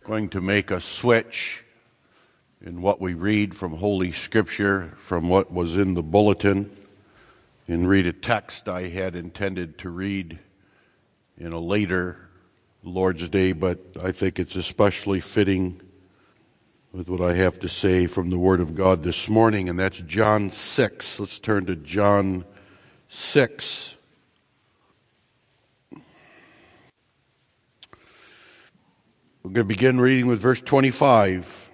going to make a switch in what we read from Holy Scripture, from what was in the bulletin, and read a text I had intended to read in a later Lord's Day, but I think it's especially fitting with what I have to say from the Word of God this morning, and that's John 6. Let's turn to John 6. We're going to begin reading with verse 25.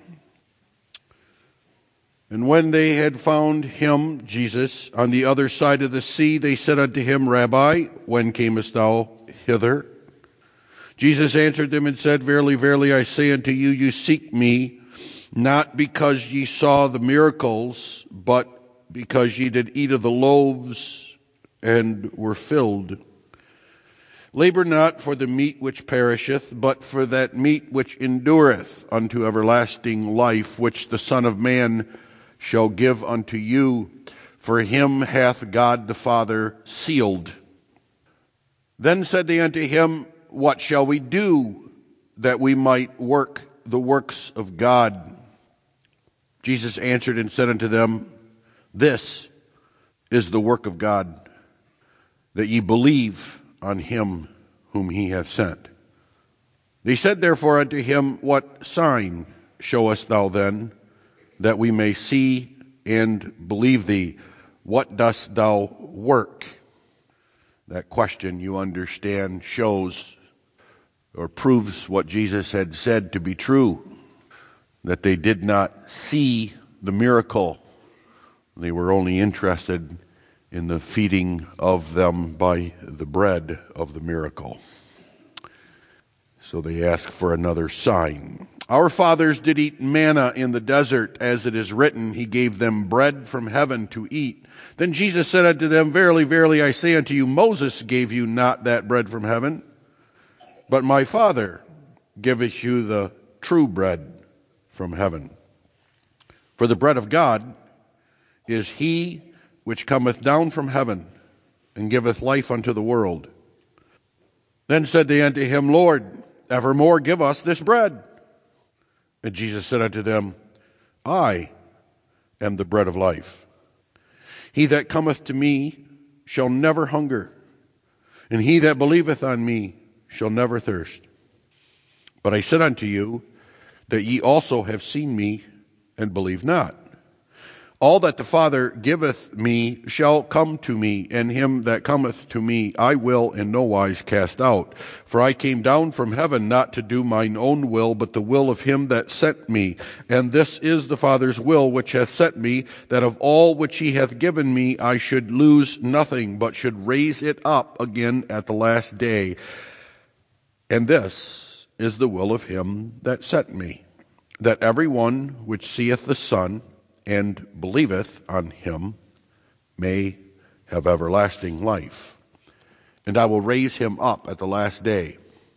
And when they had found him, Jesus, on the other side of the sea, they said unto him, Rabbi, when camest thou hither? Jesus answered them and said, Verily, verily, I say unto you, you seek me, not because ye saw the miracles, but because ye did eat of the loaves and were filled. Labor not for the meat which perisheth, but for that meat which endureth unto everlasting life, which the Son of Man shall give unto you. For him hath God the Father sealed. Then said they unto him, What shall we do that we might work the works of God? Jesus answered and said unto them, This is the work of God, that ye believe on him whom he hath sent. They said therefore unto him, What sign showest thou then, that we may see and believe thee? What dost thou work? That question, you understand, shows or proves what Jesus had said to be true, that they did not see the miracle. They were only interested in the feeding of them by the bread of the miracle. So they ask for another sign. Our fathers did eat manna in the desert, as it is written, He gave them bread from heaven to eat. Then Jesus said unto them, Verily, verily, I say unto you, Moses gave you not that bread from heaven, but my Father giveth you the true bread from heaven. For the bread of God is he which cometh down from heaven, and giveth life unto the world. Then said they unto him, Lord, evermore give us this bread. And Jesus said unto them, I am the bread of life. He that cometh to me shall never hunger, and he that believeth on me shall never thirst. But I said unto you, that ye also have seen me, and believe not. All that the Father giveth me shall come to me, and him that cometh to me I will in no wise cast out. For I came down from heaven not to do mine own will, but the will of him that sent me. And this is the Father's will which hath sent me, that of all which he hath given me I should lose nothing, but should raise it up again at the last day. And this is the will of him that sent me, that every one which seeth the Son and believeth on him may have everlasting life. And I will raise him up at the last day.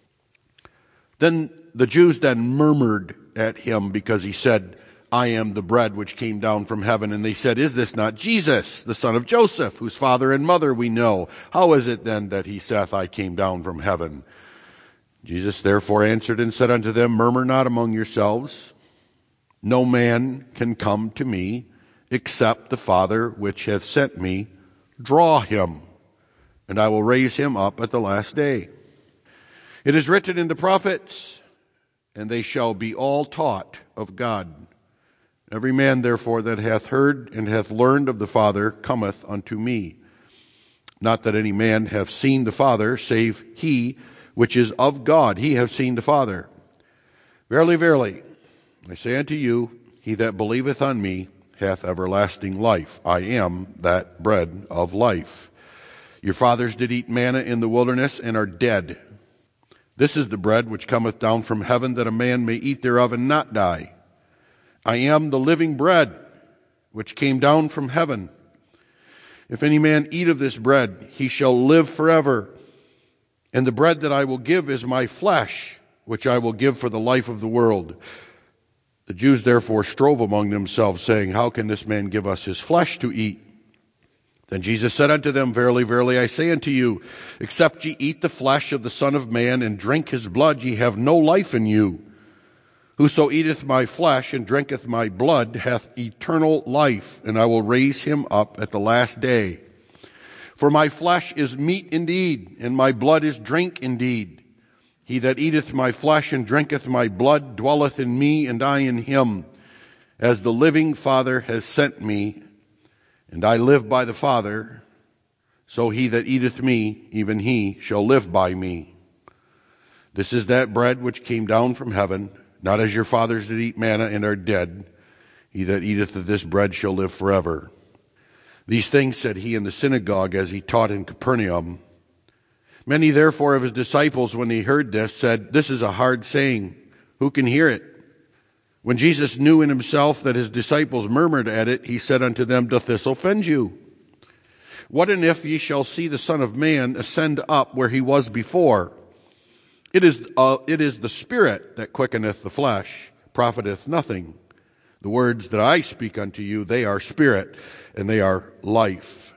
Then the Jews murmured at him, because he said, I am the bread which came down from heaven. And they said, Is this not Jesus, the son of Joseph, whose father and mother we know? How is it then that he saith, I came down from heaven? Jesus therefore answered and said unto them, Murmur not among yourselves. No man can come to me, except the Father which hath sent me draw him, and I will raise him up at the last day. It is written in the prophets, and they shall be all taught of God. Every man therefore that hath heard and hath learned of the Father cometh unto me. Not that any man hath seen the Father, save he which is of God, he hath seen the Father. Verily, verily, I say unto you, he that believeth on me hath everlasting life. I am that bread of life. Your fathers did eat manna in the wilderness, and are dead. This is the bread which cometh down from heaven, that a man may eat thereof and not die. I am the living bread which came down from heaven. If any man eat of this bread, he shall live forever. And the bread that I will give is my flesh, which I will give for the life of the world. The Jews therefore strove among themselves, saying, How can this man give us his flesh to eat? Then Jesus said unto them, Verily, verily, I say unto you, except ye eat the flesh of the Son of Man and drink his blood, ye have no life in you. Whoso eateth my flesh and drinketh my blood hath eternal life, and I will raise him up at the last day. For my flesh is meat indeed, and my blood is drink indeed. He that eateth my flesh and drinketh my blood dwelleth in me, and I in him. As the living Father has sent me, and I live by the Father, so he that eateth me, even he shall live by me. This is that bread which came down from heaven, not as your fathers did eat manna and are dead. He that eateth of this bread shall live forever. These things said he in the synagogue as he taught in Capernaum. Many therefore of his disciples, when they heard this, said, This is a hard saying. Who can hear it? When Jesus knew in himself that his disciples murmured at it, he said unto them, Doth this offend you? What and if ye shall see the Son of Man ascend up where he was before? It is the Spirit that quickeneth the flesh, profiteth nothing. The words that I speak unto you, they are spirit, and they are life.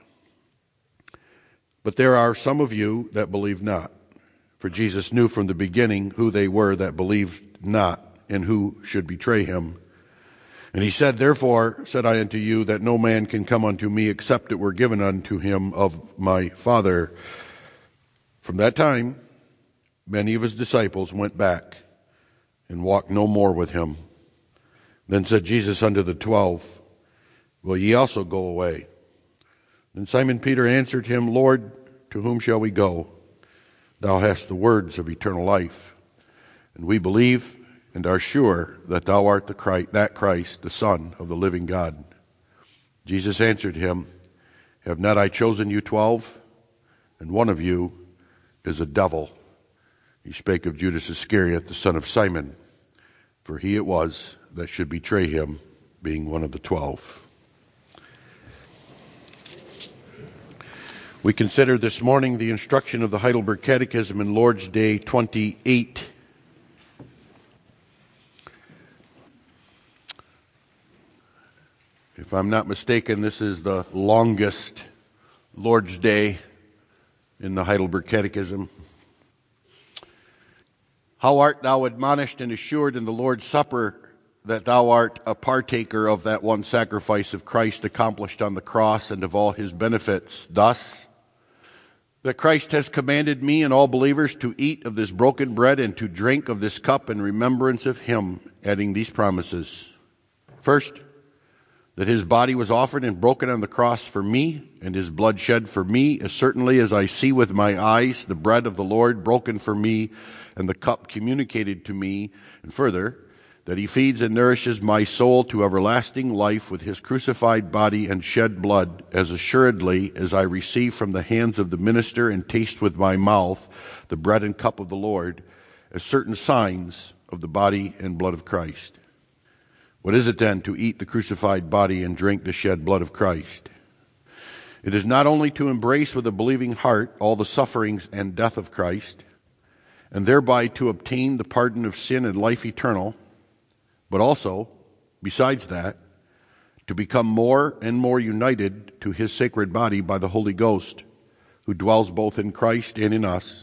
But there are some of you that believe not. For Jesus knew from the beginning who they were that believed not, and who should betray him. And he said, Therefore said I unto you, that no man can come unto me, except it were given unto him of my Father. From that time, many of his disciples went back and walked no more with him. Then said Jesus unto the 12, Will ye also go away? Then Simon Peter answered him, Lord, to whom shall we go? Thou hast the words of eternal life. And we believe and are sure that thou art that Christ, the Son of the living God. Jesus answered him, Have not I chosen you 12? And one of you is a devil. He spake of Judas Iscariot, the son of Simon, for he it was that should betray him, being one of the 12. We consider this morning the instruction of the Heidelberg Catechism in Lord's Day 28. If I'm not mistaken, this is the longest Lord's Day in the Heidelberg Catechism. How art thou admonished and assured in the Lord's Supper that thou art a partaker of that one sacrifice of Christ accomplished on the cross and of all his benefits, thus, that Christ has commanded me and all believers to eat of this broken bread and to drink of this cup in remembrance of him, adding these promises. First, that his body was offered and broken on the cross for me, and his blood shed for me, as certainly as I see with my eyes the bread of the Lord broken for me, and the cup communicated to me, and further, that he feeds and nourishes my soul to everlasting life with his crucified body and shed blood, as assuredly as I receive from the hands of the minister and taste with my mouth the bread and cup of the Lord, as certain signs of the body and blood of Christ. What is it then to eat the crucified body and drink the shed blood of Christ? It is not only to embrace with a believing heart all the sufferings and death of Christ, and thereby to obtain the pardon of sin and life eternal, but also, besides that, to become more and more united to his sacred body by the Holy Ghost, who dwells both in Christ and in us,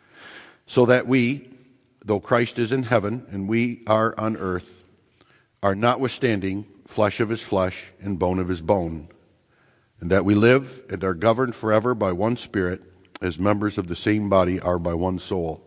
so that we, though Christ is in heaven and we are on earth, are notwithstanding flesh of his flesh and bone of his bone, and that we live and are governed forever by one Spirit, as members of the same body are by one soul.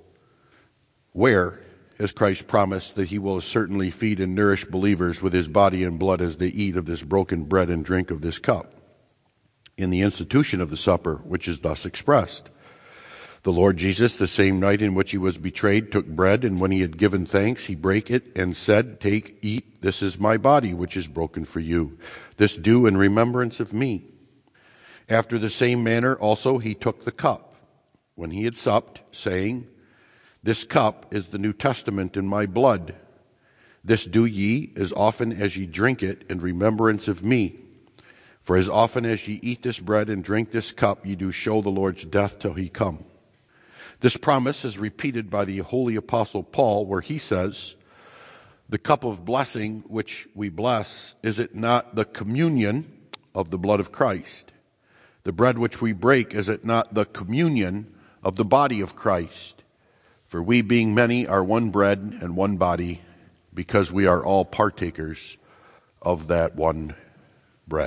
Where has Christ promised that he will certainly feed and nourish believers with his body and blood as they eat of this broken bread and drink of this cup? In the institution of the supper, which is thus expressed. The Lord Jesus, the same night in which he was betrayed, took bread, and when he had given thanks, he brake it and said, Take, eat, this is my body, which is broken for you. This do in remembrance of me. After the same manner also he took the cup, when he had supped, saying, This cup is the New Testament in my blood. This do ye as often as ye drink it in remembrance of me. For as often as ye eat this bread and drink this cup, ye do show the Lord's death till he come. This promise is repeated by the holy apostle Paul, where he says, The cup of blessing which we bless, is it not the communion of the blood of Christ? The bread which we break, is it not the communion of the body of Christ? For we, being many, are one bread and one body, because we are all partakers of that one bread.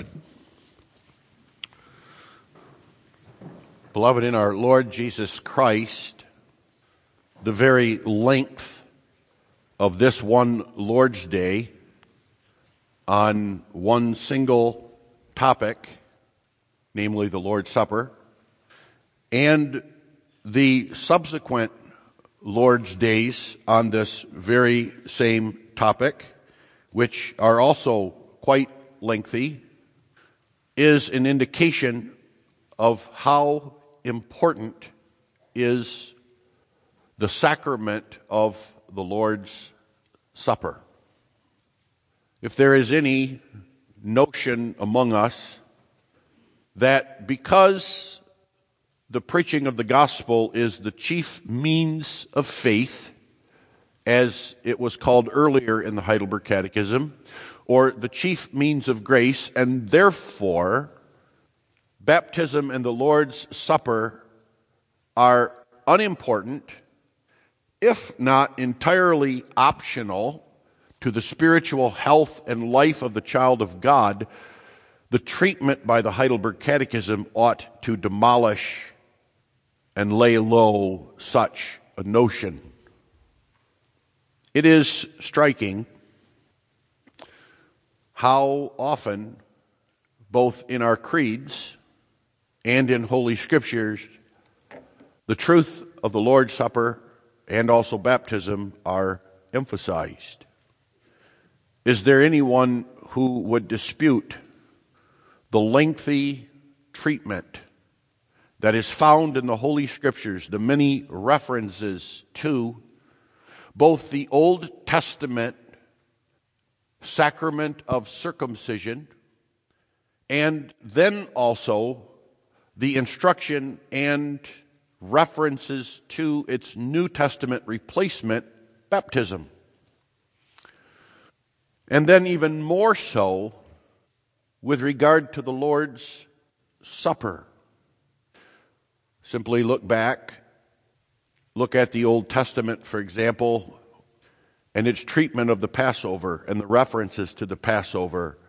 Beloved, in our Lord Jesus Christ, the very length of this one Lord's Day on one single topic, namely the Lord's Supper, and the subsequent Lord's Days on this very same topic, which are also quite lengthy, is an indication of how important is the sacrament of the Lord's Supper. If there is any notion among us that because the preaching of the gospel is the chief means of faith, as it was called earlier in the Heidelberg Catechism, or the chief means of grace, and therefore baptism and the Lord's Supper are unimportant, if not entirely optional, to the spiritual health and life of the child of God, the treatment by the Heidelberg Catechism ought to demolish and lay low such a notion. It is striking how often, both in our creeds and in Holy Scriptures, the truth of the Lord's Supper and also baptism are emphasized. Is there anyone who would dispute the lengthy treatment that is found in the Holy Scriptures, the many references to both the Old Testament sacrament of circumcision and then also the instruction and references to its New Testament replacement, baptism? And then even more so with regard to the Lord's Supper. Simply look back, look at the Old Testament, for example, and its treatment of the Passover and the references to the Passover.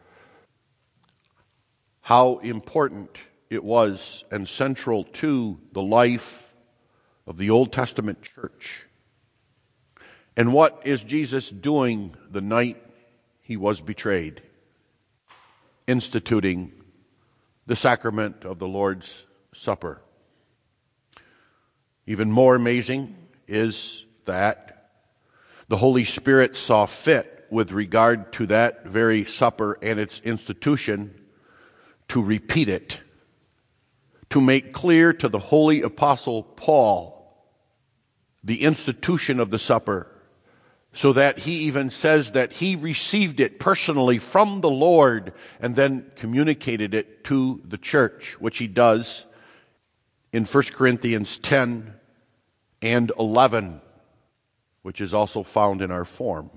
How important it was and central to the life of the Old Testament church. And what is Jesus doing the night he was betrayed? Instituting the sacrament of the Lord's Supper. Even more amazing is that the Holy Spirit saw fit with regard to that very supper and its institution to repeat it, to make clear to the holy apostle Paul the institution of the supper, so that he even says that he received it personally from the Lord and then communicated it to the church, which he does in 1 Corinthians 10 and 11, which is also found in our form.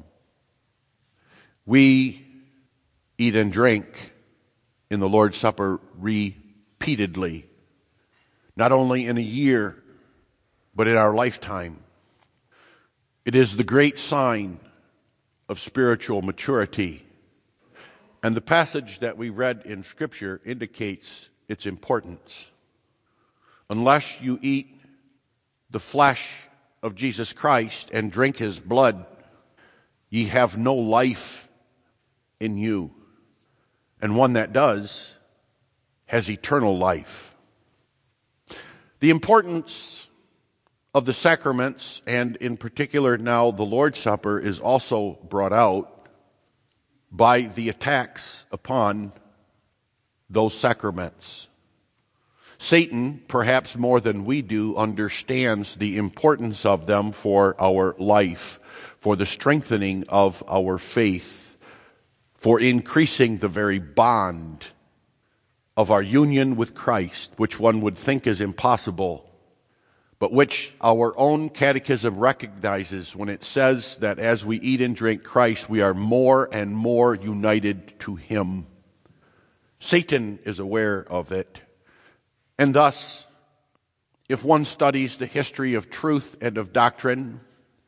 We eat and drink in the Lord's Supper repeatedly, not only in a year, but in our lifetime. It is the great sign of spiritual maturity. And the passage that we read in Scripture indicates its importance. Unless you eat the flesh of Jesus Christ and drink his blood, ye have no life in you. And one that does has eternal life. The importance of the sacraments, and in particular now the Lord's Supper, is also brought out by the attacks upon those sacraments. Satan, perhaps more than we do, understands the importance of them for our life, for the strengthening of our faith, for increasing the very bond of our union with Christ, which one would think is impossible, but which our own catechism recognizes when it says that as we eat and drink Christ, we are more and more united to him. Satan is aware of it. And thus, if one studies the history of truth and of doctrine,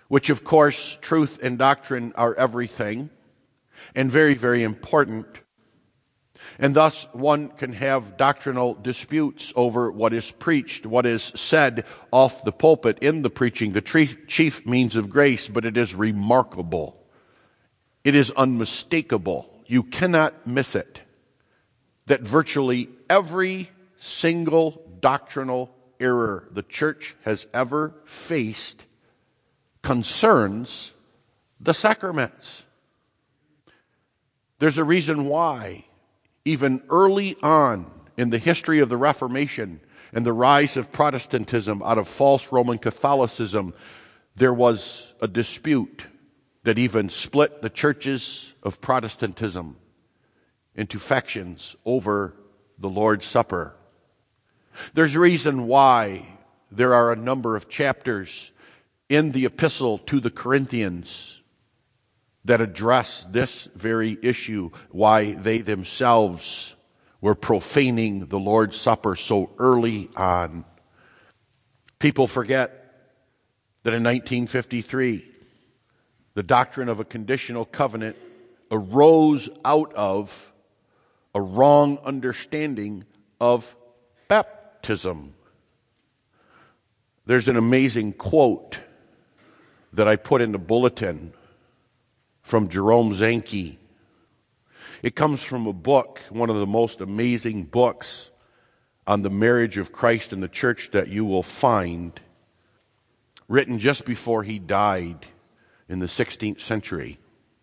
which of course truth and doctrine are everything and very, very important. And thus one can have doctrinal disputes over what is preached, what is said off the pulpit in the preaching, the chief means of grace, but it is remarkable. It is unmistakable. You cannot miss it. That virtually every single doctrinal error the church has ever faced concerns the sacraments. There's a reason why, even early on in the history of the Reformation and the rise of Protestantism out of false Roman Catholicism, there was a dispute that even split the churches of Protestantism into factions over the Lord's Supper. There's a reason why there are a number of chapters in the epistle to the Corinthians that address this very issue, why they themselves were profaning the Lord's Supper so early on. People forget that in 1953, the doctrine of a conditional covenant arose out of a wrong understanding of baptism. There's an amazing quote that I put in the bulletin from Jerome Zanke. It comes from a book, one of the most amazing books on the marriage of Christ and the church that you will find, written just before he died in the 16th century.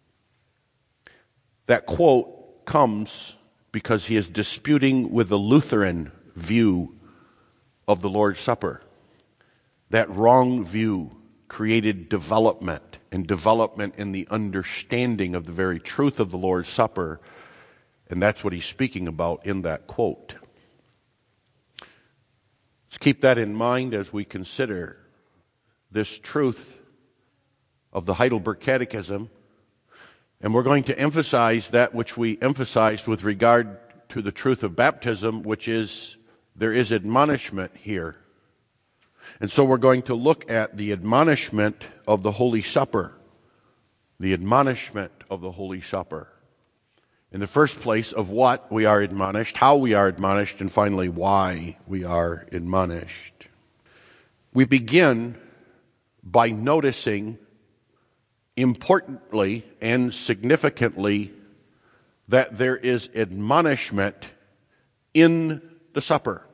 That quote comes because he is disputing with the Lutheran view of the Lord's Supper. That wrong view created development, and development in the understanding of the very truth of the Lord's Supper, and that's what he's speaking about in that quote. Let's keep that in mind as we consider this truth of the Heidelberg Catechism. And we're going to emphasize that which we emphasized with regard to the truth of baptism, which is there is admonishment here. And so we're going to look at the admonishment of the Holy Supper. The admonishment of the Holy Supper. In the first place, of what we are admonished, how we are admonished, and finally, why we are admonished. We begin by noticing importantly and significantly that there is admonishment in the supper.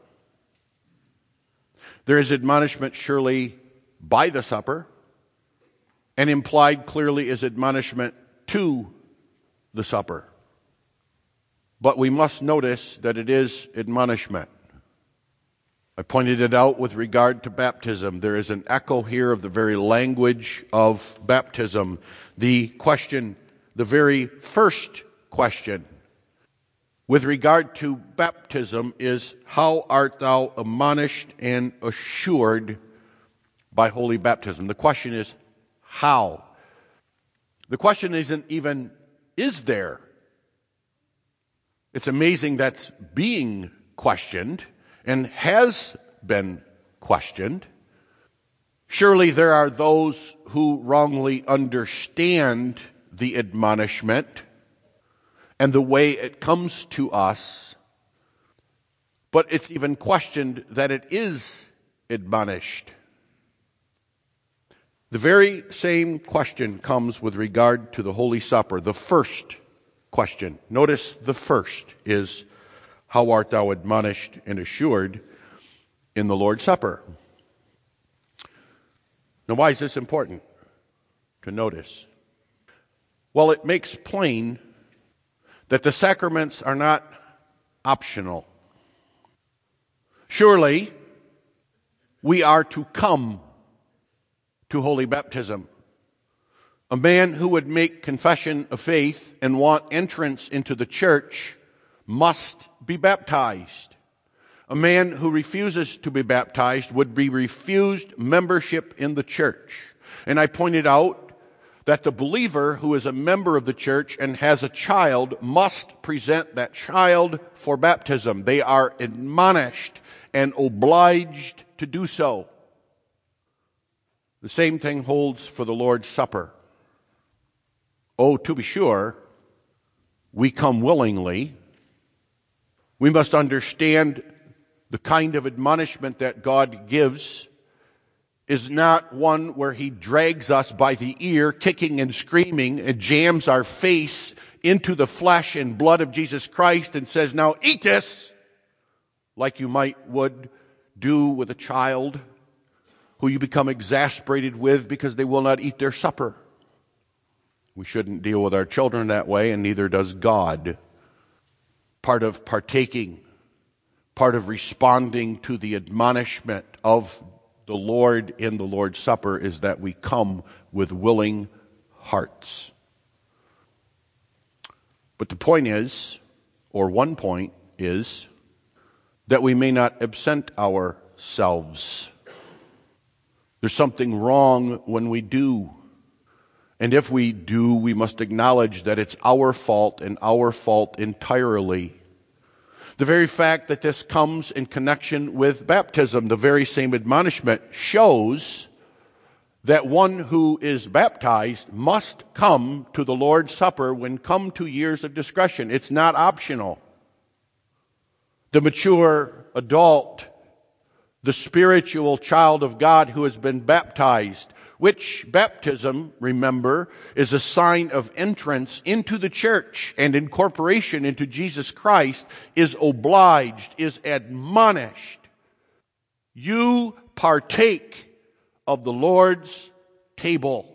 There is admonishment surely by the supper, and implied clearly is admonishment to the supper. But we must notice that it is admonishment. I pointed it out with regard to baptism. There is an echo here of the very language of baptism. The question, the very first question with regard to baptism is, how art thou admonished and assured by holy baptism? The question is, how? The question isn't even, is there? It's amazing that's being questioned and has been questioned. Surely there are those who wrongly understand the admonishment and the way it comes to us, but it's even questioned that it is admonished. The very same question comes with regard to the Holy Supper, the first question. Notice the first is, how art thou admonished and assured in the Lord's Supper? Now, why is this important to notice? Well, it makes plain that the sacraments are not optional. Surely, we are to come to holy baptism. A man who would make confession of faith and want entrance into the church must be baptized. A man who refuses to be baptized would be refused membership in the church. And I pointed out that the believer who is a member of the church and has a child must present that child for baptism. They are admonished and obliged to do so. The same thing holds for the Lord's Supper. Oh, to be sure, we come willingly. We must understand the kind of admonishment that God gives is not one where He drags us by the ear, kicking and screaming, and jams our face into the flesh and blood of Jesus Christ and says, now eat this, like you would do with a child who you become exasperated with because they will not eat their supper. We shouldn't deal with our children that way, and neither does God. Part of partaking, part of responding to the admonishment of the Lord in the Lord's Supper is that we come with willing hearts. But the point is, or one point is, that we may not absent ourselves. There's something wrong when we do. And if we do, we must acknowledge that it's our fault and our fault entirely. The very fact that this comes in connection with baptism, the very same admonishment, shows that one who is baptized must come to the Lord's Supper when come to years of discretion. It's not optional. The mature adult, the spiritual child of God who has been baptized, which baptism, remember, is a sign of entrance into the church and incorporation into Jesus Christ, is obliged, is admonished. You partake of the Lord's table.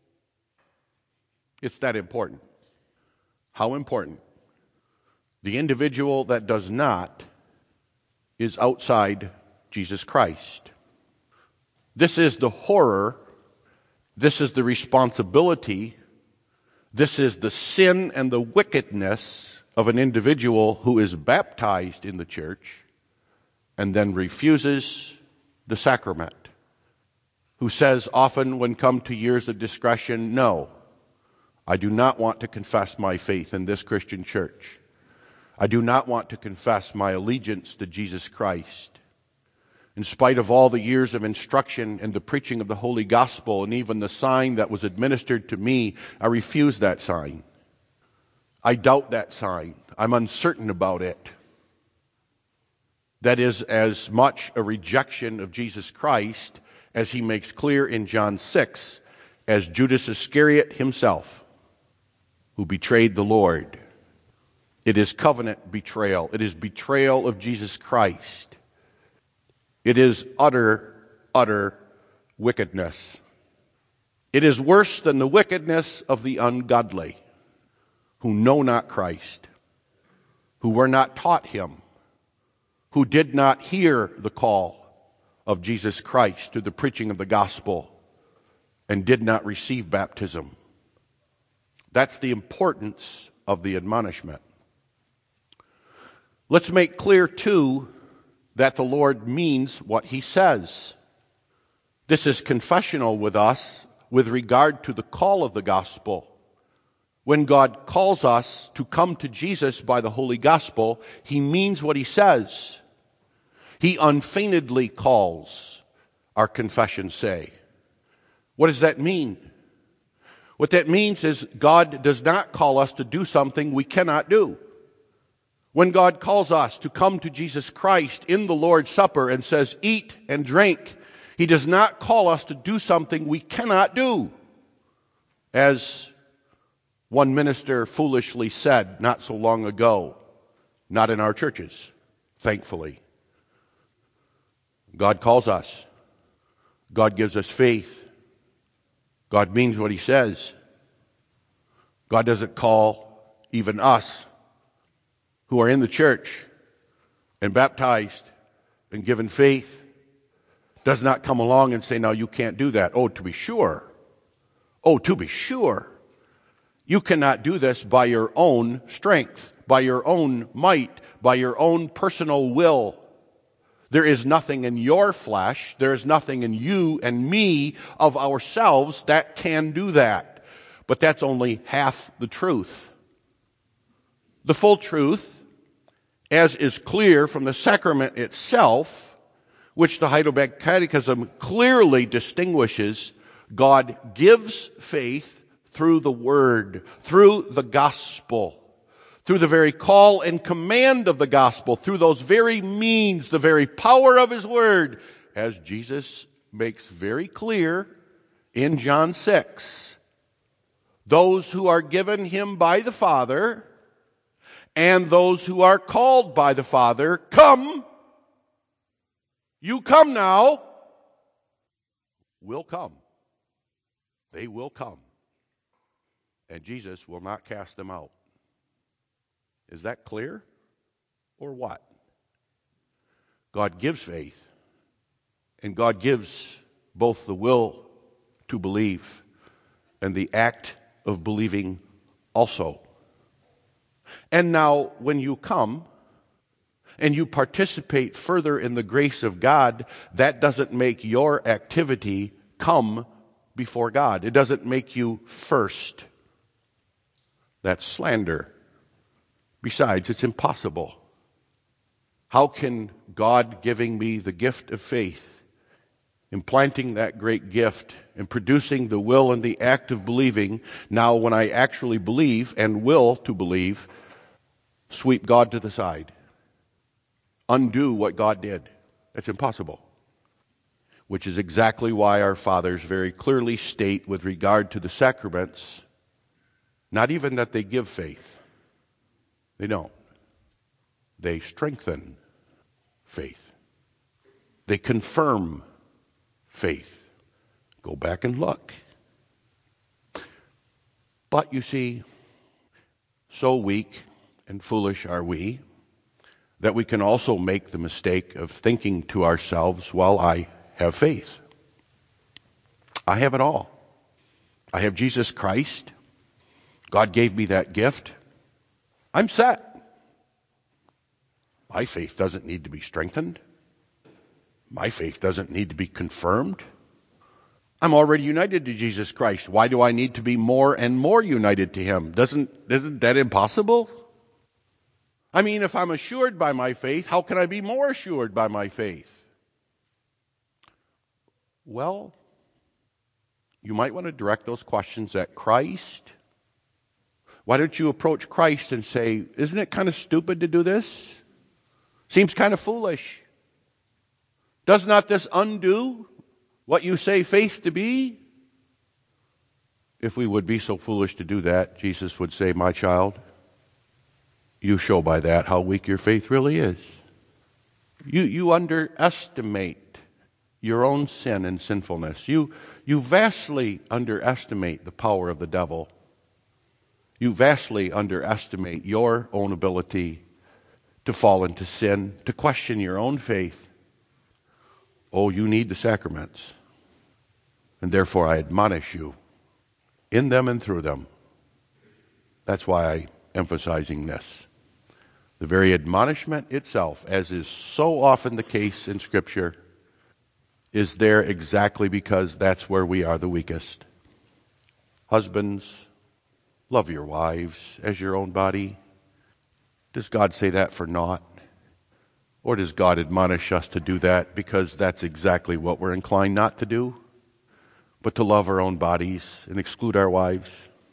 It's that important. How important? The individual that does not is outside Jesus Christ. This is the horror. This is the responsibility. This is the sin and the wickedness of an individual who is baptized in the church and then refuses the sacrament, who says often when come to years of discretion, no, I do not want to confess my faith in this Christian church. I do not want to confess my allegiance to Jesus Christ. In spite of all the years of instruction and the preaching of the Holy Gospel and even the sign that was administered to me, I refuse that sign. I doubt that sign. I'm uncertain about it. That is as much a rejection of Jesus Christ, as He makes clear in John 6, as Judas Iscariot himself, who betrayed the Lord. It is covenant betrayal. It is betrayal of Jesus Christ. It is utter, utter wickedness. It is worse than the wickedness of the ungodly, who know not Christ, who were not taught Him, who did not hear the call of Jesus Christ to the preaching of the gospel, and did not receive baptism. That's the importance of the admonishment. Let's make clear, too, that the Lord means what He says. This is confessional with us with regard to the call of the gospel. When God calls us to come to Jesus by the Holy Gospel, He means what He says. He unfeignedly calls, our confessions say. What does that mean? What that means is God does not call us to do something we cannot do. When God calls us to come to Jesus Christ in the Lord's Supper and says, eat and drink, He does not call us to do something we cannot do. As one minister foolishly said not so long ago, not in our churches, thankfully. God calls us. God gives us faith. God means what He says. God doesn't call even us who are in the church and baptized and given faith, does not come along and say, now you can't do that. Oh, to be sure. Oh, to be sure. You cannot do this by your own strength, by your own might, by your own personal will. There is nothing in your flesh, there is nothing in you and me of ourselves that can do that. But that's only half the truth. The full truth, as is clear from the sacrament itself, which the Heidelberg Catechism clearly distinguishes, God gives faith through the Word, through the gospel, through the very call and command of the gospel, through those very means, the very power of His Word, as Jesus makes very clear in John 6. Those who are given Him by the Father and those who are called by the Father, come. You come now. Will come. They will come. And Jesus will not cast them out. Is that clear? Or what? God gives faith. And God gives both the will to believe and the act of believing also. And now, when you come and you participate further in the grace of God, that doesn't make your activity come before God. It doesn't make you first. That's slander. Besides, it's impossible. How can God giving me the gift of faith, implanting that great gift and producing the will and the act of believing, now when I actually believe and will to believe, sweep God to the side, undo what God did? That's impossible. Which is exactly why our fathers very clearly state with regard to the sacraments, not even that they give faith. They don't. They strengthen faith. They confirm faith. Go back and look. But you see, so weak and foolish are we that we can also make the mistake of thinking to ourselves, well, I have faith. I have it all. I have Jesus Christ. God gave me that gift. I'm set. My faith doesn't need to be strengthened. My faith doesn't need to be confirmed. I'm already united to Jesus Christ. Why do I need to be more and more united to Him? Isn't that impossible? I mean, if I'm assured by my faith, how can I be more assured by my faith? Well, you might want to direct those questions at Christ. Why don't you approach Christ and say, isn't it kind of stupid to do this? Seems kind of foolish. Does not this undo what you say faith to be? If we would be so foolish to do that, Jesus would say, my child, you show by that how weak your faith really is. You underestimate your own sin and sinfulness. You vastly underestimate the power of the devil. You vastly underestimate your own ability to fall into sin, to question your own faith. Oh, you need the sacraments. And therefore I admonish you in them and through them. That's why I'm emphasizing this. The very admonishment itself, as is so often the case in Scripture, is there exactly because that's where we are the weakest. Husbands, love your wives as your own body. Does God say that for naught? Or does God admonish us to do that because that's exactly what we're inclined not to do, but to love our own bodies and exclude our wives?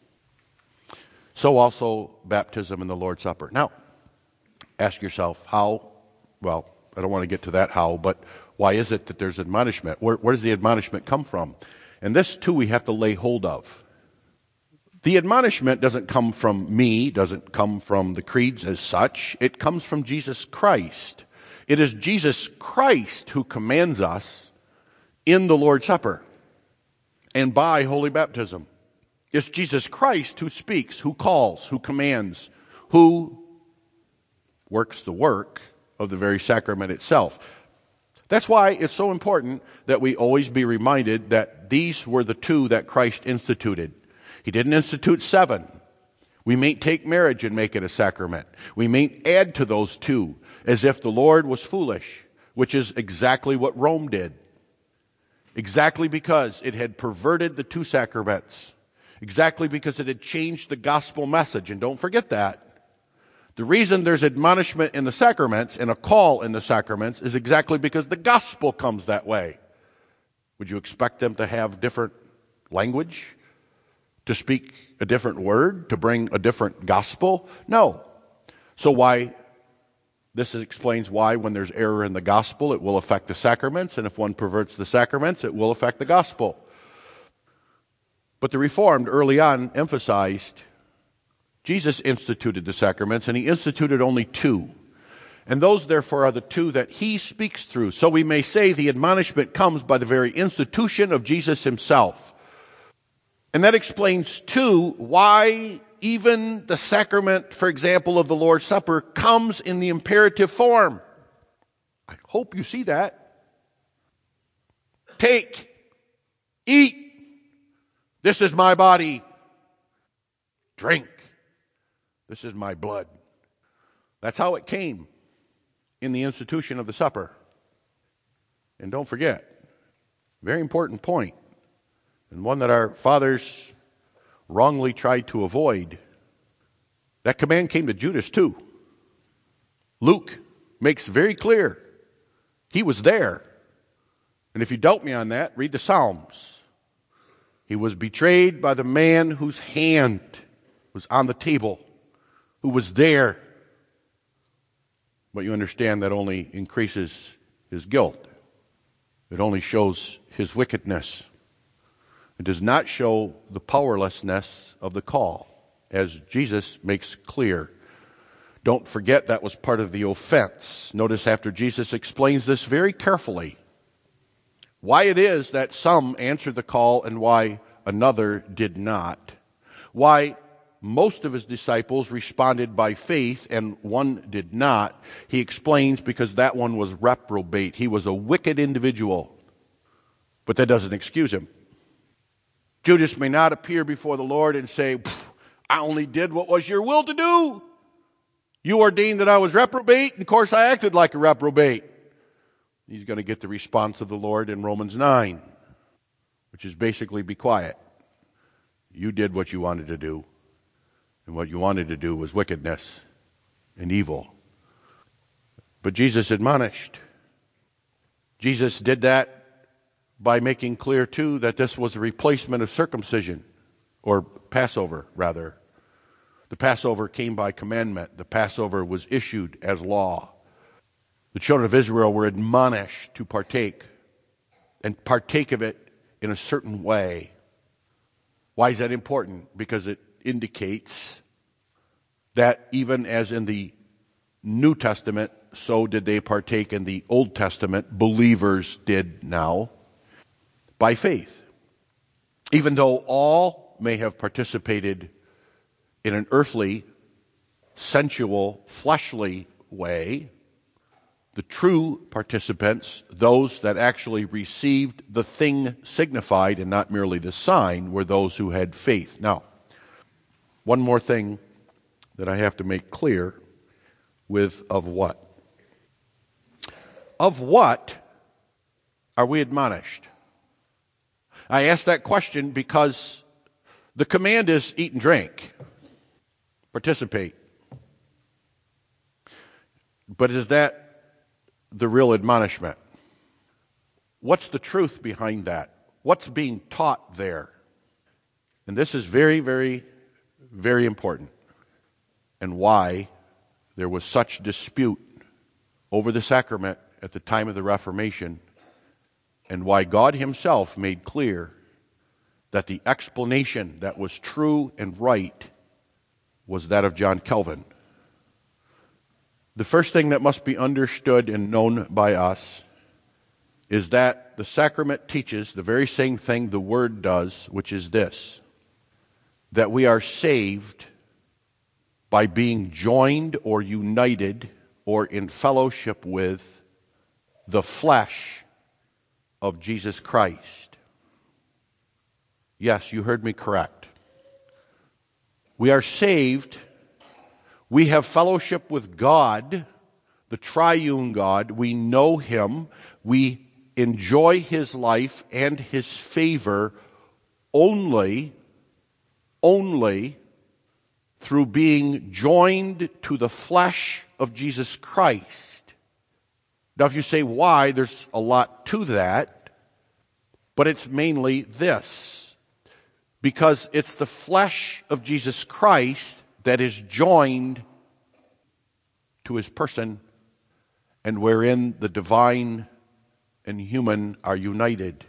So also baptism and the Lord's Supper. Now, ask yourself how, well, I don't want to get to that how, but why is it that there's admonishment? Where does the admonishment come from? And this too we have to lay hold of. The admonishment doesn't come from me, doesn't come from the creeds as such. It comes from Jesus Christ. It is Jesus Christ who commands us in the Lord's Supper and by holy baptism. It's Jesus Christ who speaks, who calls, who commands, who works the work of the very sacrament itself. That's why it's so important that we always be reminded that these were the two that Christ instituted. He didn't institute 7. We may take marriage and make it a sacrament. We may add to those 2 as if the Lord was foolish, which is exactly what Rome did. Exactly because it had perverted the 2 sacraments. Exactly because it had changed the gospel message. And don't forget that The reason there's admonishment in the sacraments and a call in the sacraments is exactly because the gospel comes that way. Would you expect them to have different language, to speak a different word, to bring a different gospel? No. So this explains why when there's error in the gospel, it will affect the sacraments, and if one perverts the sacraments, it will affect the gospel. But the Reformed early on emphasized Jesus instituted the sacraments, and he instituted only two. And those, therefore, are the two that he speaks through. So we may say the admonishment comes by the very institution of Jesus himself. And that explains, too, why even the sacrament, for example, of the Lord's Supper comes in the imperative form. I hope you see that. Take, eat. This is my body. Drink. This is my blood. That's how it came in the institution of the supper. And don't forget, very important point, and one that our fathers wrongly tried to avoid. That command came to Judas too. Luke makes very clear he was there. And if you doubt me on that, read the Psalms. He was betrayed by the man whose hand was on the table, who was there. But you understand that only increases his guilt. It only shows his wickedness. It does not show the powerlessness of the call, as Jesus makes clear. Don't forget that was part of the offense. Notice after Jesus explains this very carefully, why it is that some answered the call and why another did not. Why most of his disciples responded by faith and one did not. He explains because that one was reprobate. He was a wicked individual. But that doesn't excuse him. Judas may not appear before the Lord and say, I only did what was your will to do. You ordained that I was reprobate, and of course I acted like a reprobate. He's going to get the response of the Lord in Romans 9, which is basically be quiet. You did what you wanted to do, and what you wanted to do was wickedness and evil. But Jesus admonished. Jesus did that by making clear, too, that this was a replacement of circumcision, or Passover, rather. The Passover came by commandment. The Passover was issued as law. The children of Israel were admonished to partake, and partake of it in a certain way. Why is that important? Because it indicates that even as in the New Testament, so did they partake in the Old Testament. Believers did now. By faith. Even though all may have participated in an earthly, sensual, fleshly way, the true participants, those that actually received the thing signified and not merely the sign, were those who had faith. Now, one more thing that I have to make clear with of what? Of what are we admonished? I ask that question because the command is eat and drink, participate. But is that the real admonishment? What's the truth behind that? What's being taught there? And this is very, very, very important. And why there was such dispute over the sacrament at the time of the Reformation, and why God himself made clear that the explanation that was true and right was that of John Calvin. The first thing that must be understood and known by us is that the sacrament teaches the very same thing the Word does, which is this: that we are saved by being joined or united or in fellowship with the flesh of Jesus Christ. Yes, you heard me correct. We are saved. We have fellowship with God, the triune God. We know him. We enjoy his life and his favor only through being joined to the flesh of Jesus Christ. Now, if you say why, there's a lot to that, but it's mainly this. Because it's the flesh of Jesus Christ that is joined to his person, and wherein the divine and human are united.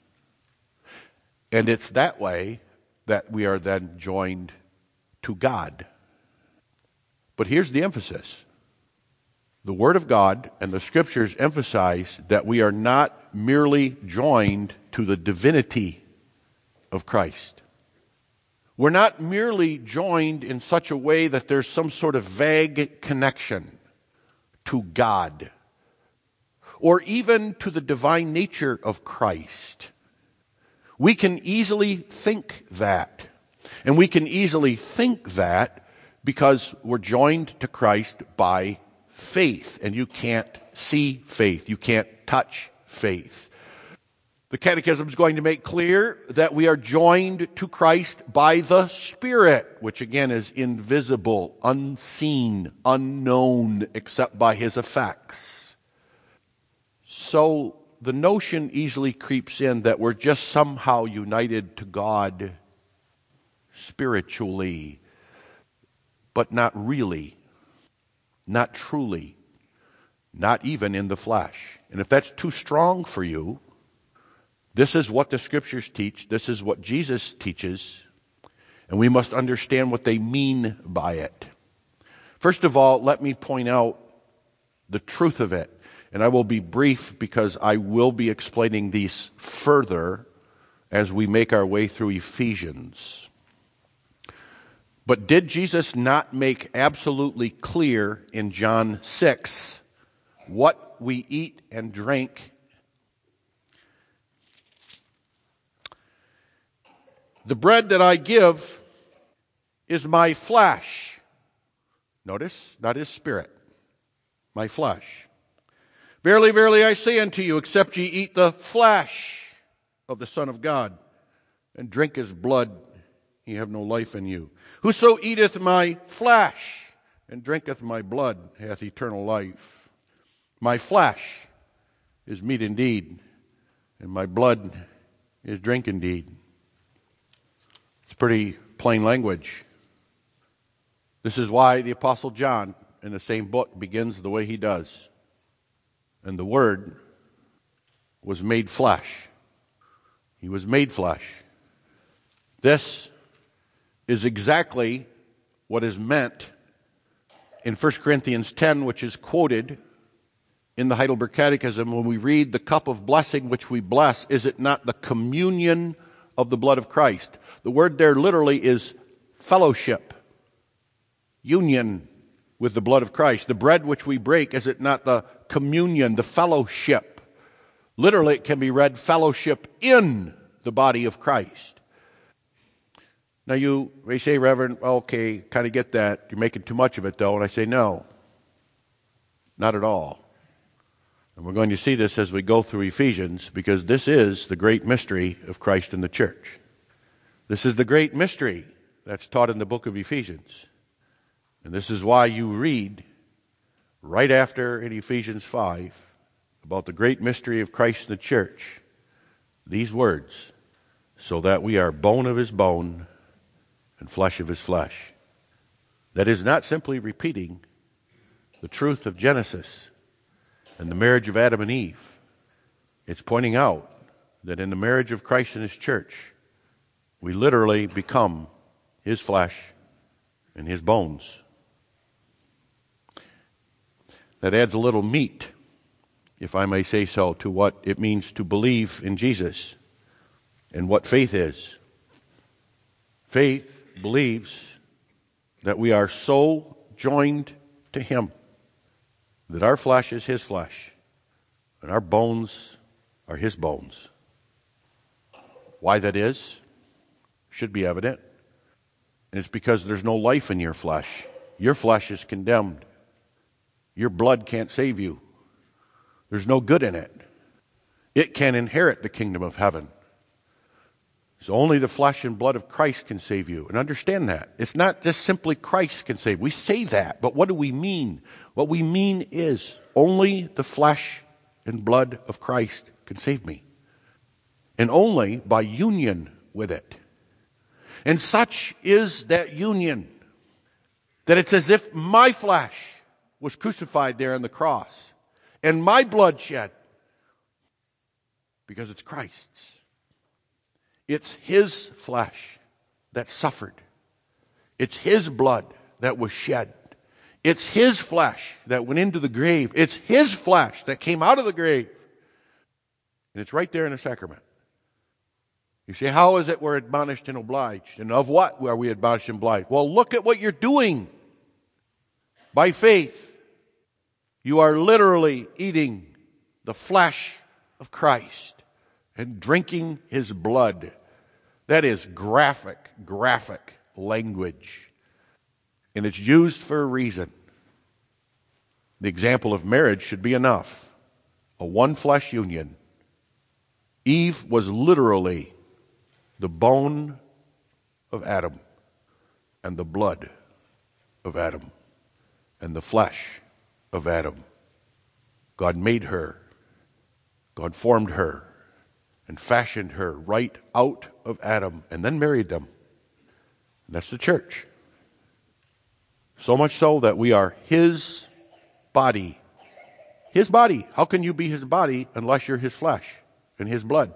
And it's that way that we are then joined to God. But here's the emphasis. The Word of God and the Scriptures emphasize that we are not merely joined to the divinity of Christ. We're not merely joined in such a way that there's some sort of vague connection to God or even to the divine nature of Christ. We can easily think that. And we can easily think that because we're joined to Christ by faith. And you can't see faith. You can't touch faith. The Catechism is going to make clear that we are joined to Christ by the Spirit, which again is invisible, unseen, unknown, except by his effects. So the notion easily creeps in that we're just somehow united to God spiritually, but not really, not truly, not even in the flesh. And if that's too strong for you, this is what the Scriptures teach. This is what Jesus teaches. And we must understand what they mean by it. First of all, let me point out the truth of it. And I will be brief because I will be explaining these further as we make our way through Ephesians. But did Jesus not make absolutely clear in John 6 what we eat and drink? The bread that I give is my flesh. Notice, not his spirit. My flesh. Verily, verily, I say unto you, except ye eat the flesh of the Son of God, and drink his blood, ye have no life in you. Whoso eateth my flesh, and drinketh my blood, hath eternal life. My flesh is meat indeed, and my blood is drink indeed. It's pretty plain language. This is why the Apostle John, in the same book, begins the way he does. And the Word was made flesh. He was made flesh. This is exactly what is meant in 1 Corinthians 10, which is quoted in the Heidelberg Catechism when we read the cup of blessing which we bless. Is it not the communion of the blood of Christ? The word there literally is fellowship, union with the blood of Christ. The bread which we break, is it not the communion, the fellowship? Literally, it can be read fellowship in the body of Christ. Now you may say, Reverend, okay, kind of get that. You're making too much of it, though. And I say, no, not at all. And we're going to see this as we go through Ephesians, because this is the great mystery of Christ and the church. This is the great mystery that's taught in the book of Ephesians. And this is why you read right after in Ephesians 5 about the great mystery of Christ and the church, these words, so that we are bone of his bone and flesh of his flesh. That is not simply repeating the truth of Genesis and the marriage of Adam and Eve. It's pointing out that in the marriage of Christ and his church, we literally become his flesh and his bones. That adds a little meat, if I may say so, to what it means to believe in Jesus and what faith is. Faith believes that we are so joined to him that our flesh is his flesh and our bones are his bones. Why that is should be evident. And it's because there's no life in your flesh. Your flesh is condemned. Your blood can't save you. There's no good in it. It can't inherit the kingdom of heaven. So only the flesh and blood of Christ can save you. And understand that. It's not just simply Christ can save. We say that, but what do we mean? What we mean is only the flesh and blood of Christ can save me. And only by union with it. And such is that union that it's as if my flesh was crucified there on the cross and my blood shed, because it's Christ's. It's His flesh that suffered. It's His blood that was shed. It's His flesh that went into the grave. It's His flesh that came out of the grave. And it's right there in the sacrament. You say, how is it we're admonished and obliged? And of what are we admonished and obliged? Well, look at what you're doing. By faith, you are literally eating the flesh of Christ and drinking His blood. That is graphic language. And it's used for a reason. The example of marriage should be enough. A one flesh union. Eve was literally the bone of Adam and the blood of Adam and the flesh of Adam. God made her. God formed her and fashioned her right out of Adam and then married them. And that's the church. So much so that we are His body. His body. How can you be His body unless you're His flesh and His blood?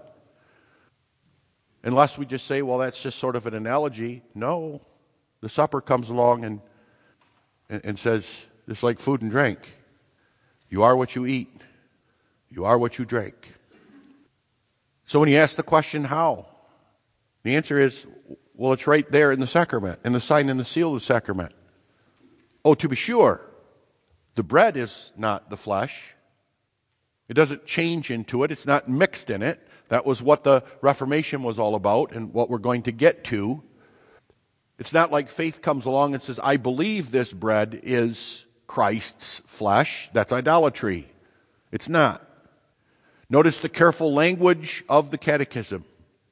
Unless we just say, well, that's just sort of an analogy. No. The supper comes along and says, it's like food and drink. You are what you eat. You are what you drink. So when you ask the question, how? The answer is, well, it's right there in the sacrament, in the sign and the seal of the sacrament. Oh, to be sure, the bread is not the flesh. It doesn't change into it. It's not mixed in it. That was what the Reformation was all about and what we're going to get to. It's not like faith comes along and says, I believe this bread is Christ's flesh. That's idolatry. It's not. Notice the careful language of the catechism.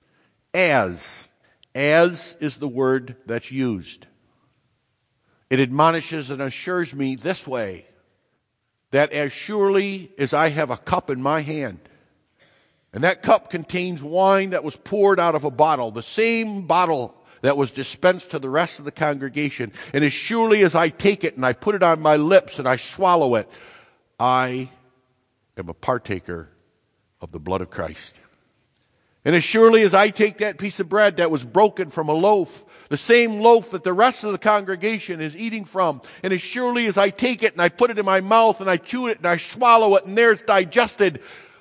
As is the word that's used. It admonishes and assures me this way, that as surely as I have a cup in my hand, and that cup contains wine that was poured out of a bottle, the same bottle that was dispensed to the rest of the congregation, and as surely as I take it and I put it on my lips and I swallow it, I am a partaker of the blood of Christ. And as surely as I take that piece of bread that was broken from a loaf, the same loaf that the rest of the congregation is eating from, and as surely as I take it and I put it in my mouth and I chew it and I swallow it and there it's digested,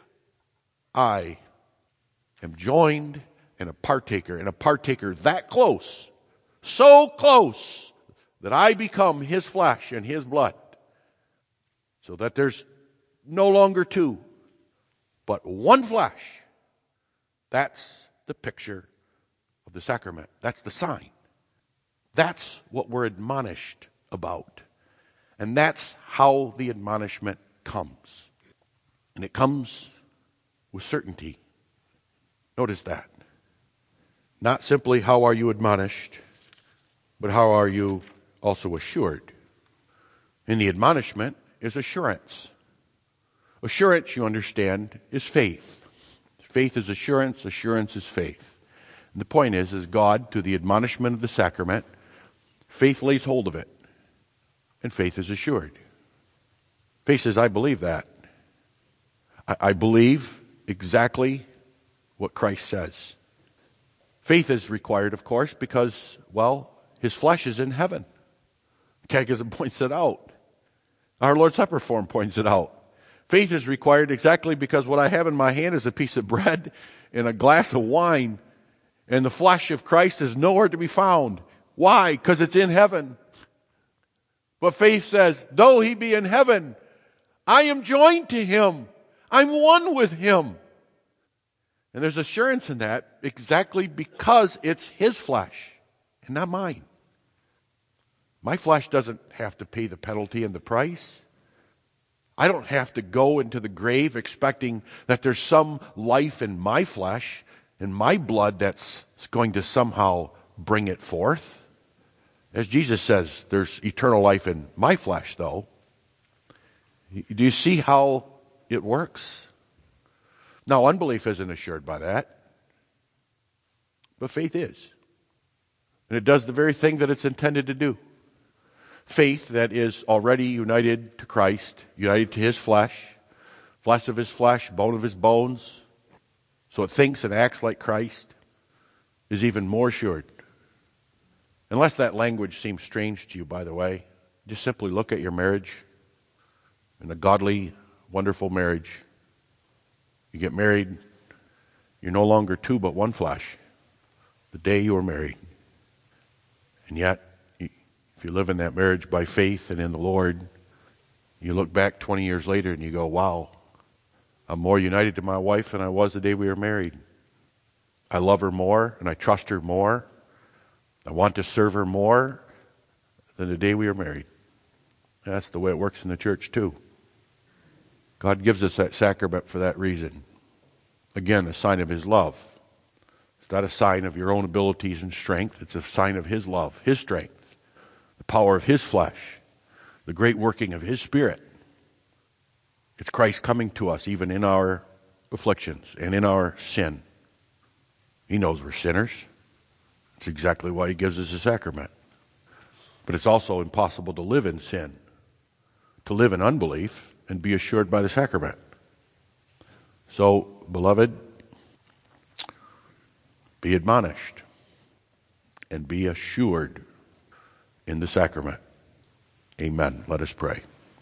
I am joined and a partaker that close, so close that I become His flesh and His blood, so that there's no longer two, but one flesh. That's the picture of the sacrament. That's the sign. That's what we're admonished about. And that's how the admonishment comes. And it comes with certainty. Notice that. Not simply how are you admonished, but how are you also assured. And the admonishment is assurance. Assurance, you understand, is faith. Faith is assurance, assurance is faith. And the point is God, through the admonishment of the sacrament, faith lays hold of it, and faith is assured. Faith says, I believe that. I believe exactly what Christ says. Faith is required, of course, because, well, His flesh is in heaven. The Catechism points it out. Our Lord's Supper form points it out. Faith is required exactly because what I have in my hand is a piece of bread and a glass of wine, and the flesh of Christ is nowhere to be found. Why? Because it's in heaven. But faith says, though He be in heaven, I am joined to Him. I'm one with Him. And there's assurance in that exactly because it's His flesh and not mine. My flesh doesn't have to pay the penalty and the price. I don't have to go into the grave expecting that there's some life in my flesh and my blood that's is going to somehow bring it forth. As Jesus says, there's eternal life in my flesh, though. Do you see how it works? Now, unbelief isn't assured by that, but faith is. And it does the very thing that it's intended to do. Faith that is already united to Christ, united to his flesh of his flesh, bone of his bones, so it thinks and acts like Christ, is even more assured. Unless that language seems strange to you, by the way, just simply look at your marriage and a godly, wonderful marriage. You get married, you're no longer two but one flesh the day you were married. And yet, if you live in that marriage by faith and in the Lord, you look back 20 years later and you go, wow, I'm more united to my wife than I was the day we were married. I love her more and I trust her more. I want to serve her more than the day we were married. That's the way it works in the church too. God gives us that sacrament for that reason. Again, a sign of his love. It's not a sign of your own abilities and strength. It's a sign of his love, his strength, the power of his flesh, the great working of his Spirit. It's Christ coming to us even in our afflictions and in our sin. He knows we're sinners. That's exactly why he gives us a sacrament. But it's also impossible to live in sin, to live in unbelief, and be assured by the sacrament. So, beloved, be admonished and be assured in the sacrament. Amen. Let us pray.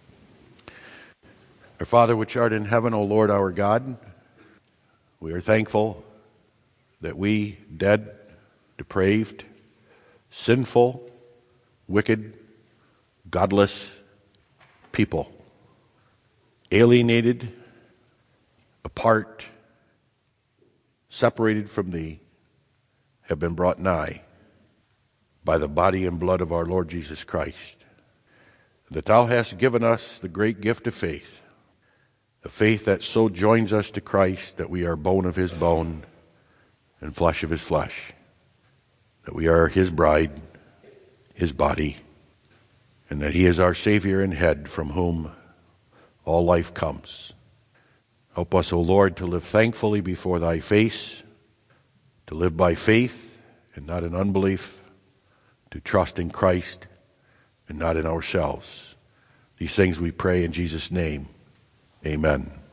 Our Father which art in heaven, O Lord our God, we are thankful that we, dead, depraved, sinful, wicked, godless people, alienated, apart, separated from thee, have been brought nigh by the body and blood of our Lord Jesus Christ. That thou hast given us the great gift of faith, the faith that so joins us to Christ that we are bone of his bone and flesh of his flesh, that we are his bride, his body, and that he is our Savior and head from whom all life comes. Help us, O Lord, to live thankfully before thy face, to live by faith and not in unbelief, to trust in Christ and not in ourselves. These things we pray in Jesus' name. Amen.